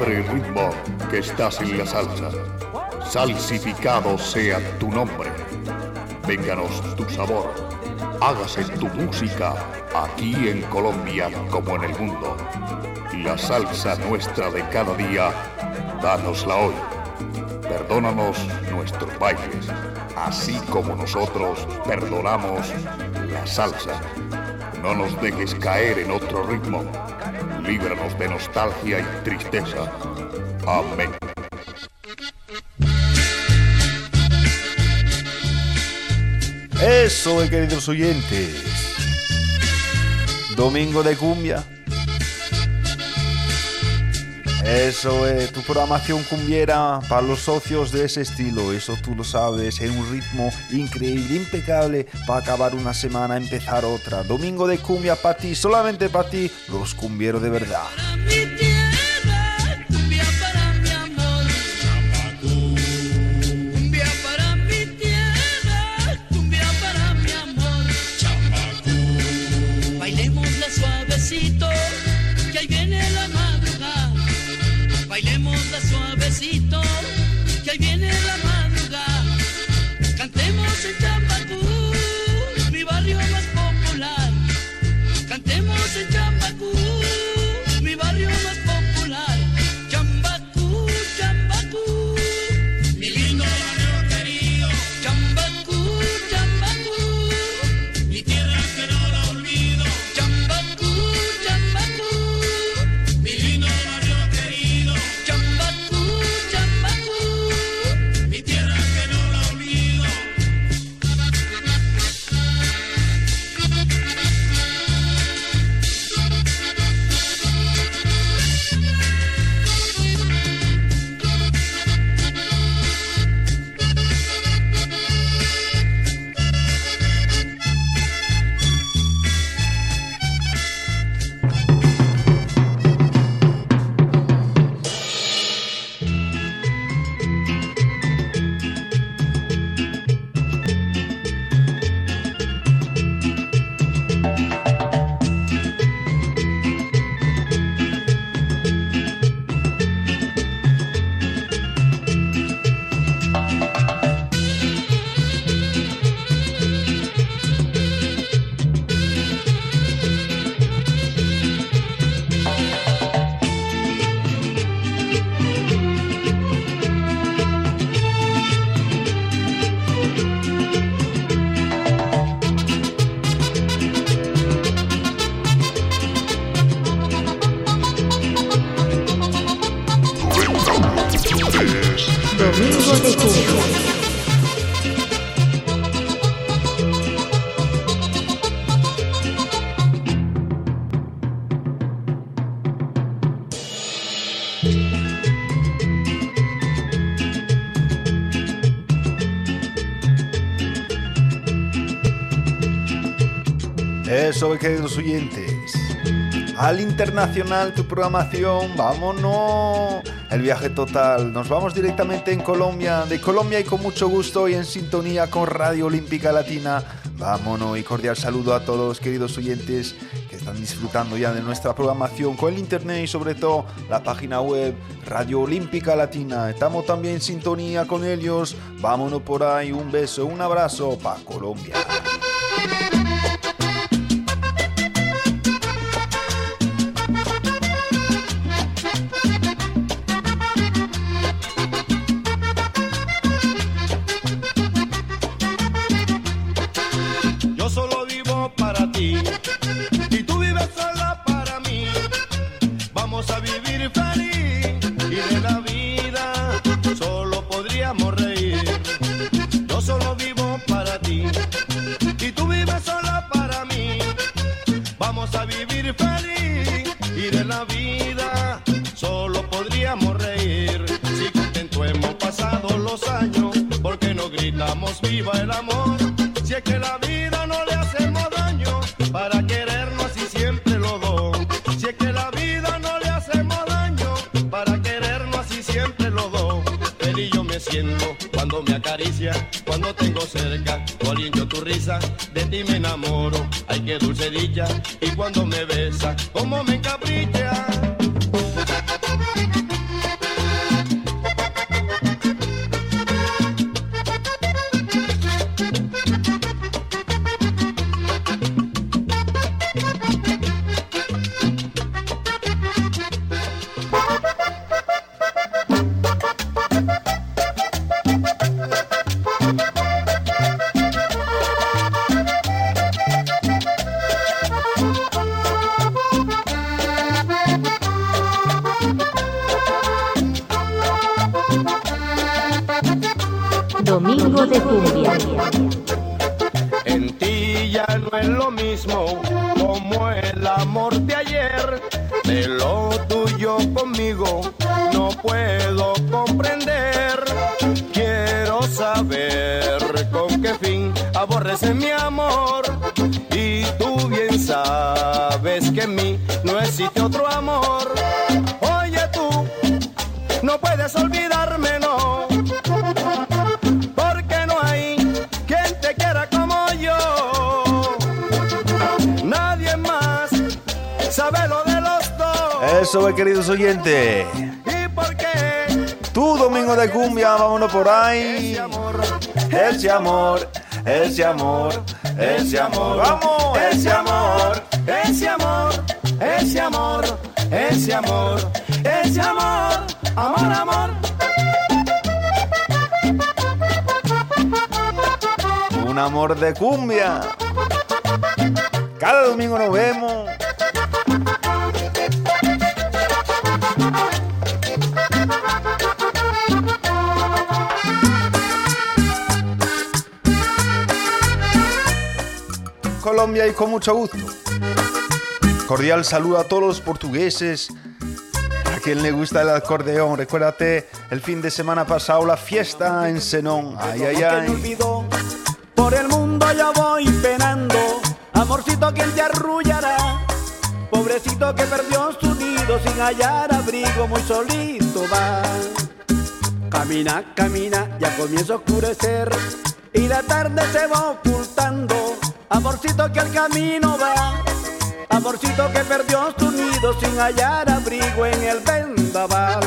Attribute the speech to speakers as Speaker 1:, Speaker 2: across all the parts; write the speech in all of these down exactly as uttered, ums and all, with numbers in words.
Speaker 1: El ritmo que estás en la salsa, salsificado sea tu nombre. Vénganos tu sabor, hágase tu música, aquí en Colombia como en el mundo. La salsa nuestra de cada día, dánosla hoy. Perdónanos nuestros bailes, así como nosotros perdonamos la salsa. No nos dejes caer en otro ritmo. Líbranos de nostalgia y tristeza. Amén.
Speaker 2: Eso, queridos oyentes. Domingo de cumbia. Eso es tu programación cumbiera para los socios de ese estilo. Eso tú lo sabes, en un ritmo increíble, impecable, para acabar una semana, empezar otra. Domingo de cumbia para ti, solamente para ti, los cumbieros de verdad.
Speaker 3: Suavecito, que ahí viene la madrugada. Cantemos en Chambacú, mi barrio más popular. Cantemos en Chambacú, mi barrio más popular. Chambacú, Chambacú, mi lindo barrio querido. Chambacú, Chambacú, mi tierra que no la olvido. Chambacú, Chambacú, mi lindo barrio querido. Chambacú, mi tierra que no la olvido.
Speaker 4: Domingo de cumbia.
Speaker 2: Eso, queridos oyentes. Al internacional tu programación, vámonos. El viaje total. Nos vamos directamente en Colombia. De Colombia y con mucho gusto y en sintonía con Radio Olímpica Latina. Vámonos y cordial saludo a todos los queridos oyentes que están disfrutando ya de nuestra programación con el internet y sobre todo la página web Radio Olímpica Latina. Estamos también en sintonía con ellos. Vámonos por ahí. Un beso, un abrazo para Colombia.
Speaker 5: Viva el amor, si es que la vida no le hacemos daño, para querernos así siempre los dos. Si es que la vida no le hacemos daño, para querernos así siempre los dos. Feliz yo me siento cuando me acaricia, cuando tengo cerca tu aliento, tu risa, de ti me enamoro, ay qué dulce dicha, y cuando me besa, como me encapricha.
Speaker 4: Domingo de Cumbia.
Speaker 5: En ti ya no es lo mismo como el amor de ayer. De lo tuyo conmigo no puedo comprender. Quiero saber con qué fin aborreces mi amor. Y tú bien sabes que en mí no existe otro amor. Oye tú, no puedes olvidarme, no. Porque no hay quien te quiera como yo. Nadie más sabe lo de los dos.
Speaker 2: Eso es, queridos oyentes.
Speaker 5: ¿Y por qué?
Speaker 2: Tu Domingo de Cumbia, vámonos por ahí.
Speaker 5: Ese amor,
Speaker 2: Ese amor, ese amor, ese amor. Vamos,
Speaker 5: ese amor, ese amor, ese amor, ese amor, ese amor, amor, amor.
Speaker 2: Un amor de cumbia. Cada domingo nos vemos. Colombia y con mucho gusto. Cordial saludo a todos los portugueses. A quien le gusta el acordeón, recuérdate el fin de semana pasado la fiesta en Zenón. Ay, ay,
Speaker 6: Que me
Speaker 2: ay.
Speaker 6: olvidó, por el mundo yo voy penando. Amorcito, ¿quién te arrullará? Pobrecito que perdió su nido sin hallar abrigo, muy solito va. Camina, camina, ya comienza a oscurecer y la tarde se va ocultando. Amorcito que al camino va, amorcito que perdió su nido sin hallar abrigo en el vendaval.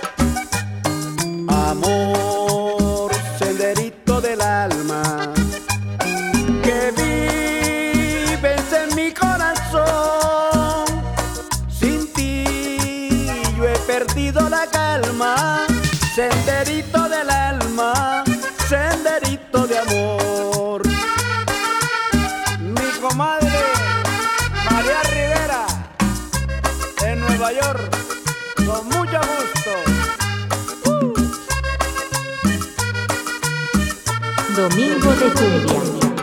Speaker 6: Amor, senderito del alma, que vives en mi corazón. Sin ti yo he perdido la calma. Senderito del alma, senderito de amor. Mi comadre María Rivera en Nueva York, con mucho gusto.
Speaker 4: Domingo de Cumbia.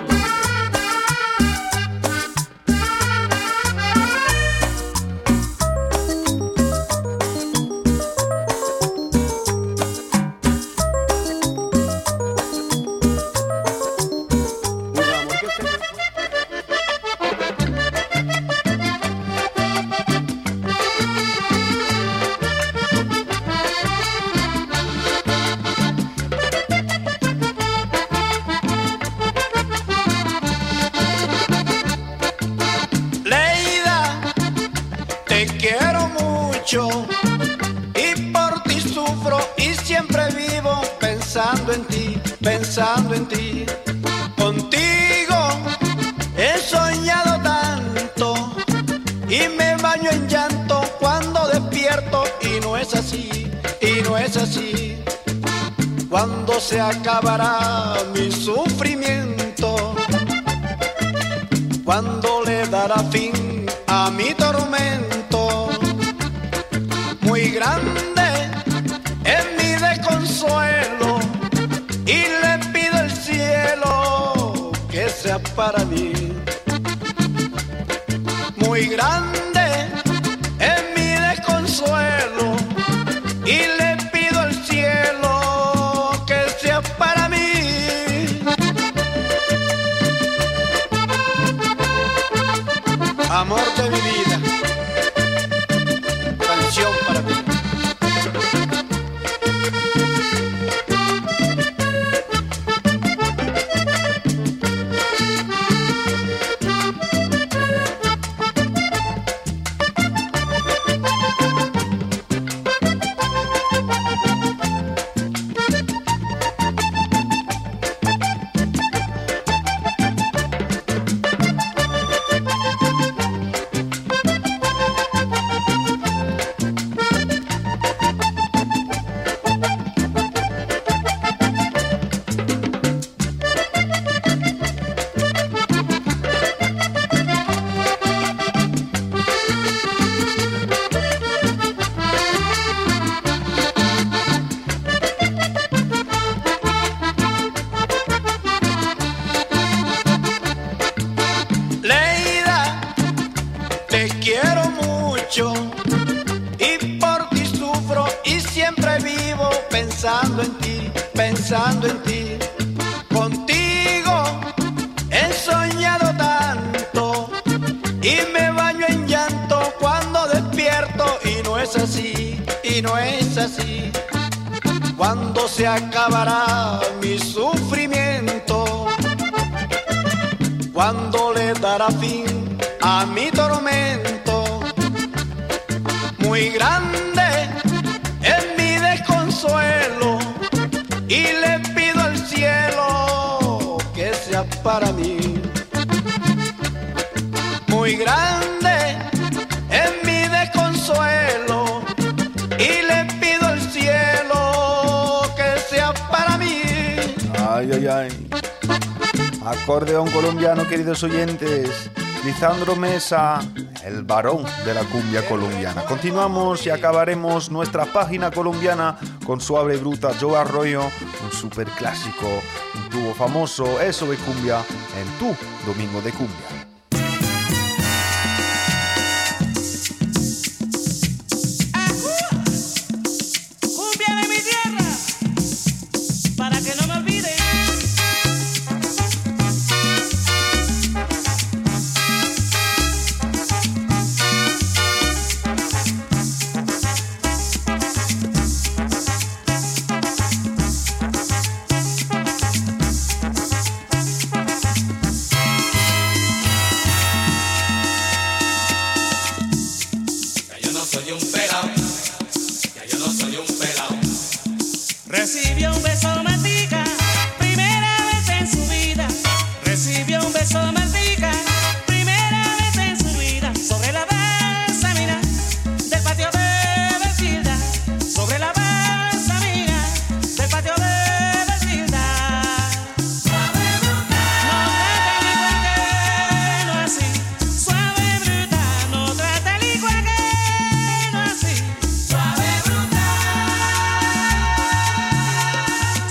Speaker 6: Y por ti sufro y siempre vivo pensando en ti, pensando en ti. Contigo he soñado tanto y me baño en llanto cuando despierto y no es así, y no es así. ¿Cuándo se acabará mi sufrimiento? ¿Cuándo le dará fin a mi tormento? Muy grande es mi desconsuelo y le pido al cielo que sea para mí. Muy grande es mi desconsuelo y le pido al cielo que sea para mí. Amor de mi vida, canción para ti. pensando en ti, pensando en ti. Contigo he soñado tanto y me baño en llanto cuando despierto y no es así, y no es así. ¿Cuándo se acabará mi sufrimiento? ¿Cuándo le dará fin a mi tormento? Muy grande es mi desconsuelo y le pido al cielo que sea para mí. Muy grande es mi desconsuelo y le pido al cielo que sea para mí.
Speaker 2: Ay, ay, ay. Acordeón colombiano, queridos oyentes. Lisandro Mesa, el varón de la cumbia colombiana. Continuamos y acabaremos nuestra página colombiana con Suave Bruta, Joe Arroyo, un super clásico, un dúo famoso, eso de cumbia, en tu Domingo de Cumbia.
Speaker 3: Cumbia de mi tierra, para que no me olvide. Recibió un beso de Martica, primera vez en su vida. Recibió un beso de Martica, primera vez en su vida. Sobre la balsamina del patio de Belchilda. Sobre la balsamina del patio de Belchilda. Suave bruta, no trata el igual que no así. Suave bruta, no trata el igual que no así. Suave bruta.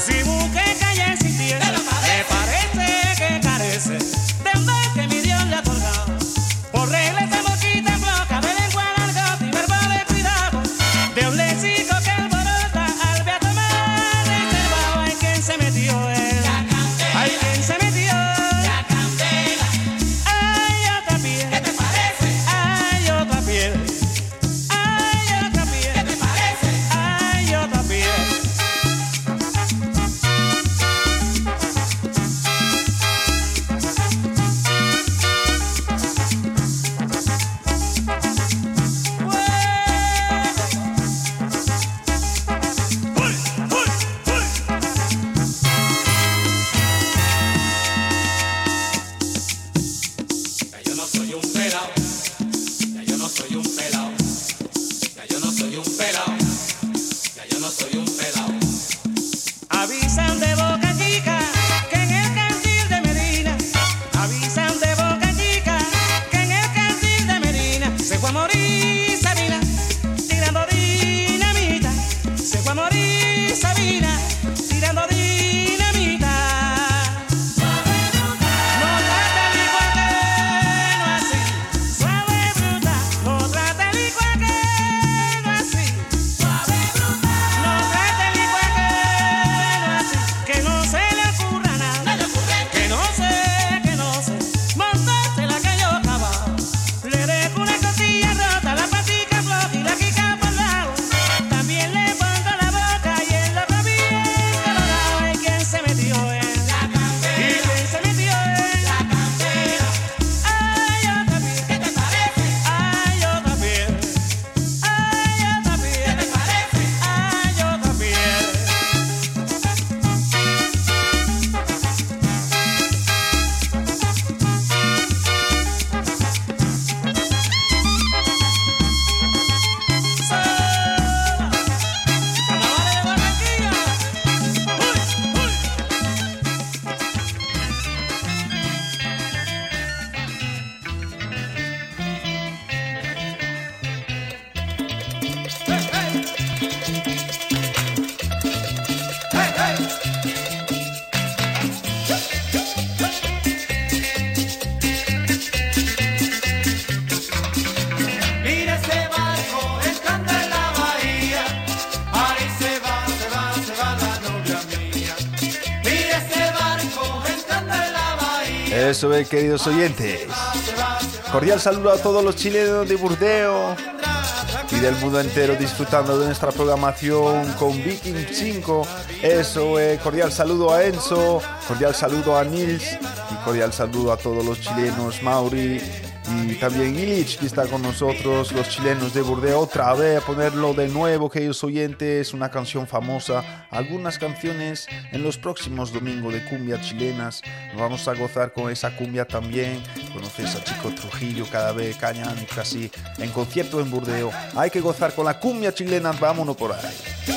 Speaker 2: Eso es, queridos oyentes. Cordial saludo a todos los chilenos de Burdeos y del mundo entero disfrutando de nuestra programación con Viking cinco. Eso es, cordial saludo a Enzo, cordial saludo a Nils y cordial saludo a todos los chilenos, Mauri y también Illich, que está con nosotros, los chilenos de Burdeos. Otra vez a ponerlo de nuevo, queridos oyentes, una canción famosa, algunas canciones en los próximos domingos de cumbia chilenas. Nos vamos a gozar con esa cumbia también. Conoces a Chico Trujillo cada vez cañan casi en concierto en Burdeos. Hay que gozar con la cumbia chilena, vámonos por ahí.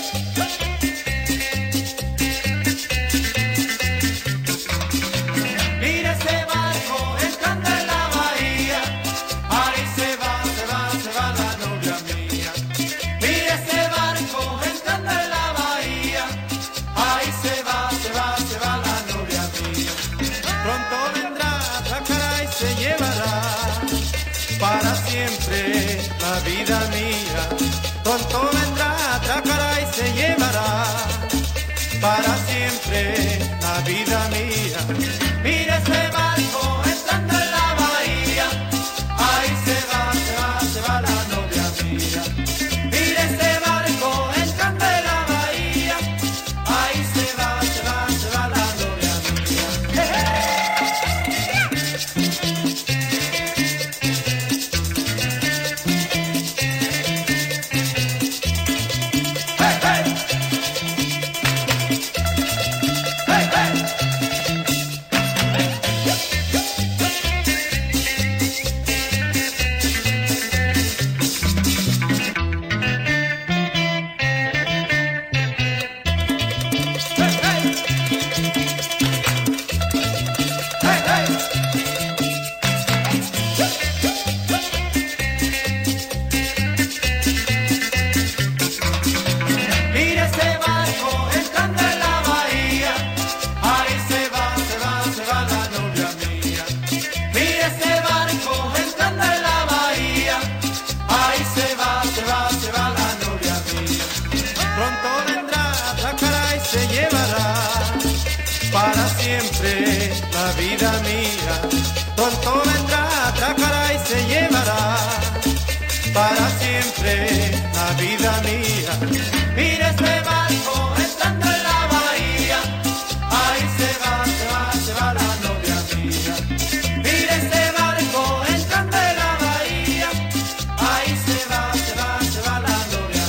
Speaker 7: Para siempre la vida mía, pronto vendrá, atracará y se llevará. Para siempre la vida mía. Mira ese barco entrando en la bahía. Ahí se va, se va, se va la novia mía. Mira ese barco entrando en la bahía. Ahí se va, se va, se va la novia mía. Para siempre la vida mía, pronto vendrá, atracará y se llevará. Para siempre la vida mía. Mira este barco entrando en la bahía. Ahí se va, se va, se va la novia mía. Mira este barco entrando en la bahía. Ahí se va, se va, se va la novia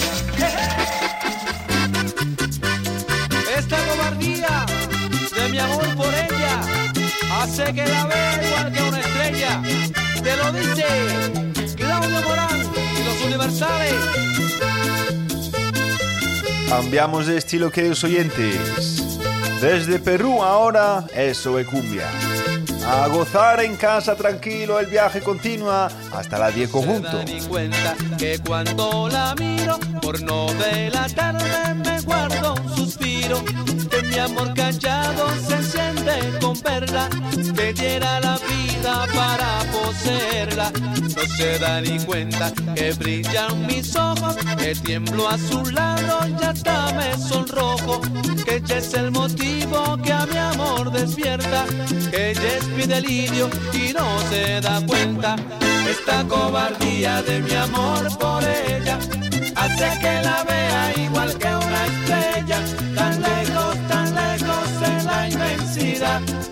Speaker 7: mía. Esta cobardía de mi amor por ella hace que la vea igual que una estrella. Te lo dice Claudio Morán y los Universales.
Speaker 2: Cambiamos de estilo, queridos oyentes. Desde Perú ahora, eso es cumbia. A gozar en casa tranquilo, el viaje continúa hasta las diez conjunto.
Speaker 7: Se dan y cuenta que cuando la miro, por no delatarme me guardo un suspiro. Que mi amor callado se enciende con verla, que diera la vida para poseerla. No se da ni cuenta que brillan mis ojos, que tiemblo a su lado y hasta me sonrojo. Que ella es el motivo que a mi amor despierta, que ella es mi delirio y no se da cuenta. Esta cobardía de mi amor por ella hace que la vea igual que una estrella, tan lejos, tan lejos en la inmensidad.